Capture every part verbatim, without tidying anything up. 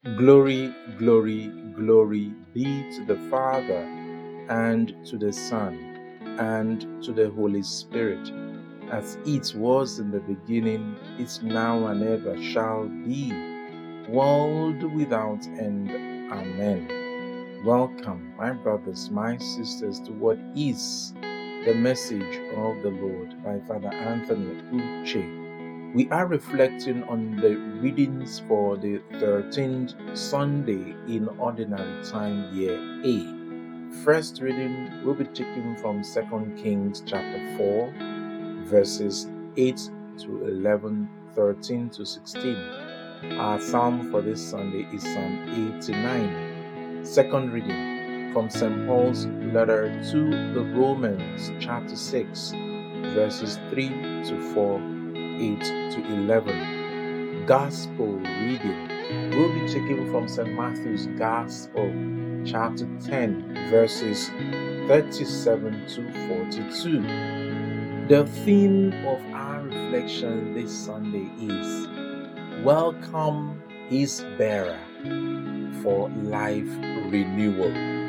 Glory, glory, glory be to the Father, and to the Son, and to the Holy Spirit, as it was in the beginning, is now, and ever shall be, world without end. Amen. Welcome, my brothers, my sisters, to what is the message of the Lord by Father Anthony Uche. We are reflecting on the readings for the thirteenth Sunday in Ordinary Time, Year A. First reading will be taken from Second Kings chapter four, verses eight to eleven, thirteen to sixteen. Our psalm for this Sunday is Psalm eighty-nine. Second reading from Saint Paul's letter to the Romans chapter six, verses three to four, eight to eleven. Gospel reading will be taken from Saint Matthew's Gospel, chapter ten, verses thirty-seven to forty-two. The theme of our reflection this Sunday is Welcome His Bearer for Life Renewal.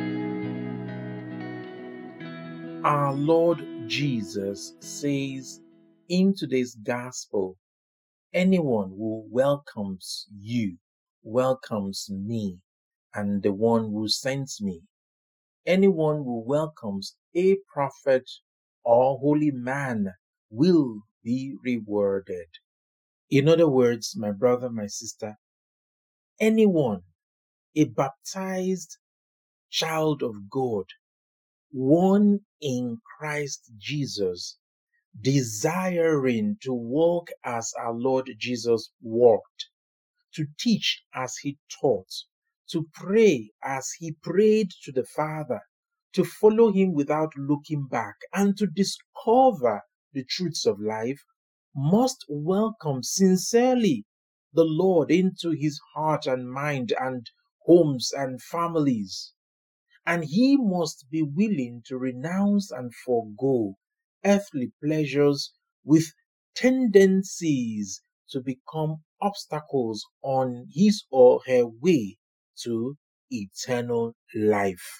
Our Lord Jesus says in today's Gospel, anyone who welcomes you welcomes me and the one who sends me. Anyone who welcomes a prophet or holy man will be rewarded. In other words, my brother, my sister, anyone, a baptized child of God, one in Christ Jesus, desiring to walk as our Lord Jesus walked, to teach as he taught, to pray as he prayed to the Father, to follow him without looking back, and to discover the truths of life, must welcome sincerely the Lord into his heart and mind and homes and families. And he must be willing to renounce and forego earthly pleasures with tendencies to become obstacles on his or her way to eternal life.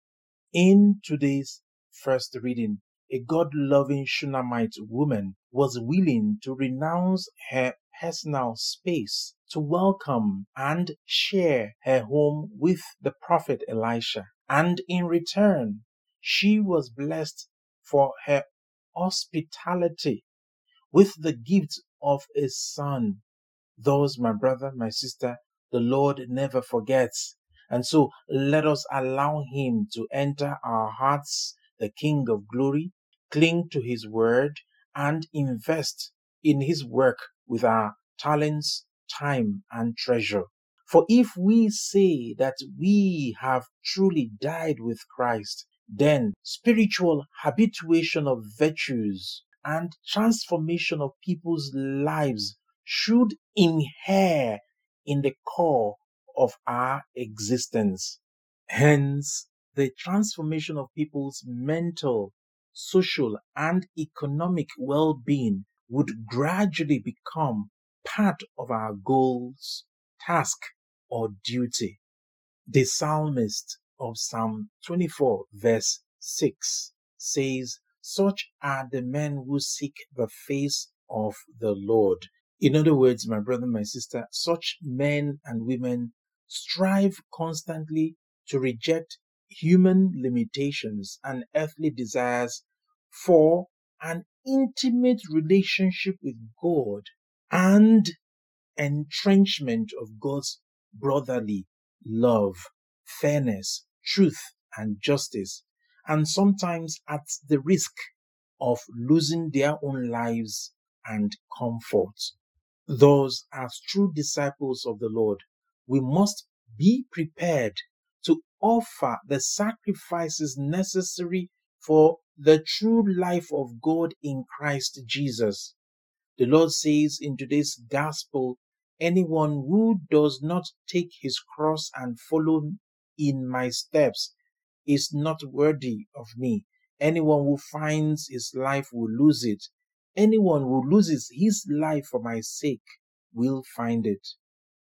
In today's first reading, a God-loving Shunammite woman was willing to renounce her personal space to welcome and share her home with the prophet Elisha. And in return, she was blessed for her hospitality with the gift of a son. Thus, my brother, my sister, the Lord never forgets. And so let us allow him to enter our hearts, the King of glory, cling to his word, and invest in his work with our talents, time, and treasure. For if we say that we have truly died with Christ, then spiritual habituation of virtues and transformation of people's lives should inhere in the core of our existence. Hence, the transformation of people's mental, social, and economic well-being would gradually become part of our goals, task, or duty. The psalmist of Psalm twenty-four, verse six says, Such are the men who seek the face of the Lord. In other words, my brother, my sister, such men and women strive constantly to reject human limitations and earthly desires for an intimate relationship with God and entrenchment of God's brotherly love, fairness, truth, and justice, and sometimes at the risk of losing their own lives and comfort. Thus, as true disciples of the Lord, we must be prepared to offer the sacrifices necessary for the true life of God in Christ Jesus. The Lord says in today's gospel, anyone who does not take his cross and follow in my steps is not worthy of me. Anyone who finds his life will lose it. Anyone who loses his life for my sake will find it.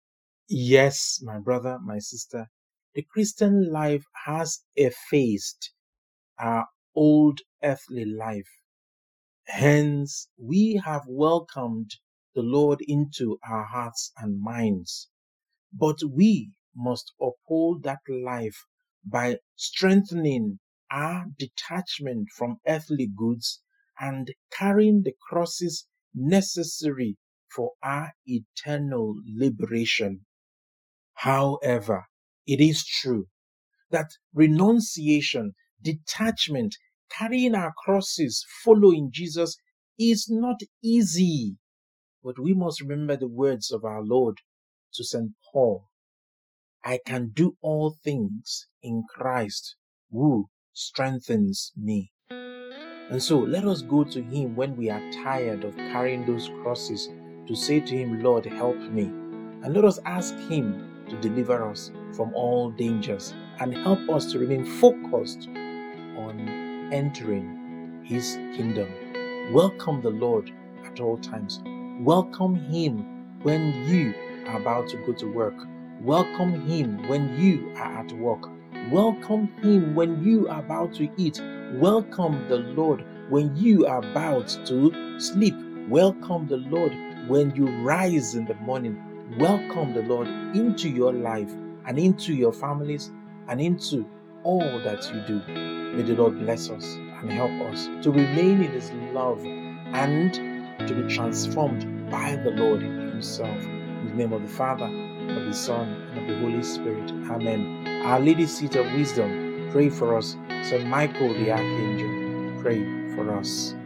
Yes, my brother, my sister, the Christian life has effaced our old earthly life. Hence, we have welcomed the Lord into our hearts and minds. But we must uphold that life by strengthening our detachment from earthly goods and carrying the crosses necessary for our eternal liberation. However, it is true that renunciation, detachment, carrying our crosses, following Jesus is not easy. But we must remember the words of our Lord to Saint Paul: I can do all things in Christ who strengthens me. And so let us go to Him when we are tired of carrying those crosses to say to Him, Lord, help me. And let us ask Him to deliver us from all dangers and help us to remain focused on entering His kingdom. Welcome the Lord at all times. Welcome Him when you are about to go to work. Welcome Him when you are at work. Welcome Him when you are about to eat. Welcome the Lord when you are about to sleep. Welcome the Lord when you rise in the morning. Welcome the Lord into your life and into your families and into all that you do. May the Lord bless us and help us to remain in His love and to be transformed by the Lord Himself. In the name of the Father, of the Son, and of the Holy Spirit. Amen. Our Lady Seat of Wisdom, pray for us. Saint Michael the Archangel, pray for us.